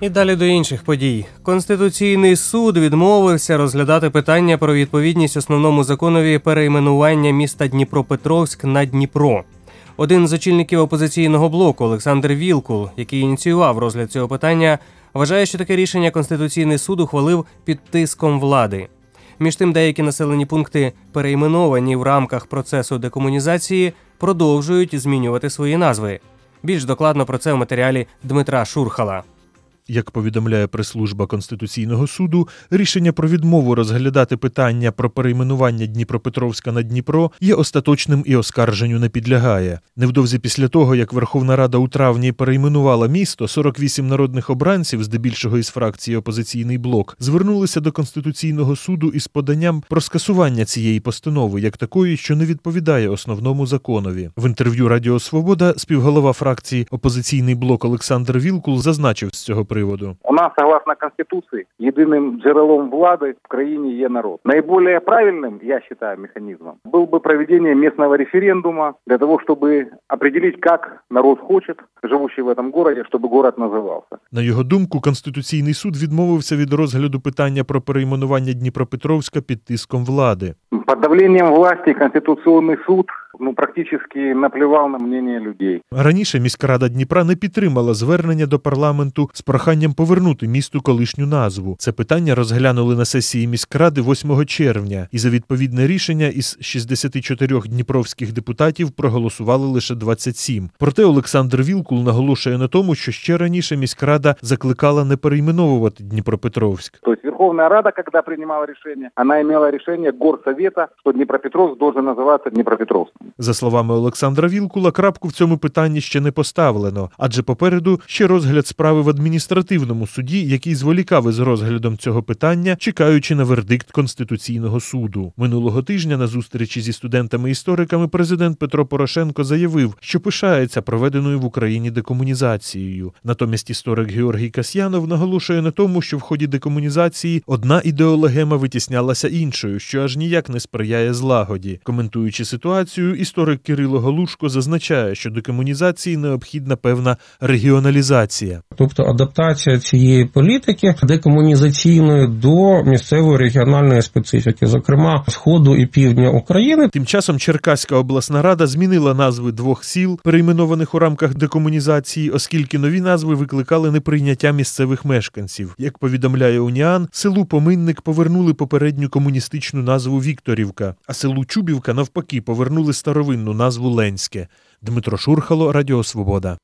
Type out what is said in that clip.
І далі до інших подій. Конституційний суд відмовився розглядати питання про відповідність основному законові перейменування міста Дніпропетровськ на Дніпро. Один з очільників опозиційного блоку Олександр Вілкул, який ініціював розгляд цього питання, вважає, що таке рішення Конституційний суд ухвалив під тиском влади. Між тим, деякі населені пункти, перейменовані в рамках процесу декомунізації, продовжують змінювати свої назви. Більш докладно про це в матеріалі Дмитра Шурхала. Як повідомляє прес-служба Конституційного суду, рішення про відмову розглядати питання про перейменування Дніпропетровська на Дніпро є остаточним і оскарженню не підлягає. Невдовзі після того, як Верховна Рада у травні перейменувала місто, 48 народних обранців, здебільшого із фракції «Опозиційний блок», звернулися до Конституційного суду із поданням про скасування цієї постанови, як такої, що не відповідає основному законові. В інтерв'ю Радіо Свобода співголова фракції «Опозиційний блок» Олександр Вілкул зазначив з цього приводу. У нас, согласно Конституции, єдиним джерелом влади в країні є народ. Наиболее правильным, я считаю, механизмом был бы проведение местного референдума для того, чтобы определить, как народ хочет, живущий в этом городе, чтобы город назывался. На його думку, Конституційний суд відмовився від розгляду питання про перейменування Дніпропетровська під тиском влади. Под давлением власти Конституционный суд практически наплевал на мнение людей. Раніше міськрада Дніпра не підтримала звернення до парламенту з проханням повернути місту колишню назву. Це питання розглянули на сесії міськради 8 червня, і за відповідне рішення із 64 дніпровських депутатів проголосували лише 27. Проте Олександр Вілкул наголошує на тому, що ще раніше міськрада закликала не перейменовувати Дніпропетровськ. Тобто Верховна Рада, коли приймала рішення, вона мала рішення Горсовета, що Дніпропетровськ должен називатися Дніпропетровським. За словами Олександра Вілкула, крапку в цьому питанні ще не поставлено, адже попереду ще розгляд справи в адміністративному суді, який зволікав із розглядом цього питання, чекаючи на вердикт Конституційного суду. Минулого тижня на зустрічі зі студентами-істориками президент Петро Порошенко заявив, що пишається проведеною в Україні декомунізацією. Натомість історик Георгій Касьянов наголошує на тому, що в ході декомунізації одна ідеологема витіснялася іншою, що аж ніяк не сприяє злагоді. Коментуючи ситуацію, історик Кирило Галушко зазначає, що декомунізації необхідна певна регіоналізація. Тобто адаптація цієї політики декомунізаційної до місцевої регіональної специфіки, зокрема Сходу і Півдня України. Тим часом Черкаська обласна рада змінила назви 2 сіл, перейменованих у рамках декомунізації, оскільки нові назви викликали неприйняття місцевих мешканців. Як повідомляє Уніан, селу Поминник повернули попередню комуністичну назву Вікторівка, а селу Чубівка навпаки повернули старовинну назву Ленське. Дмитро Шурхало, Радіо Свобода.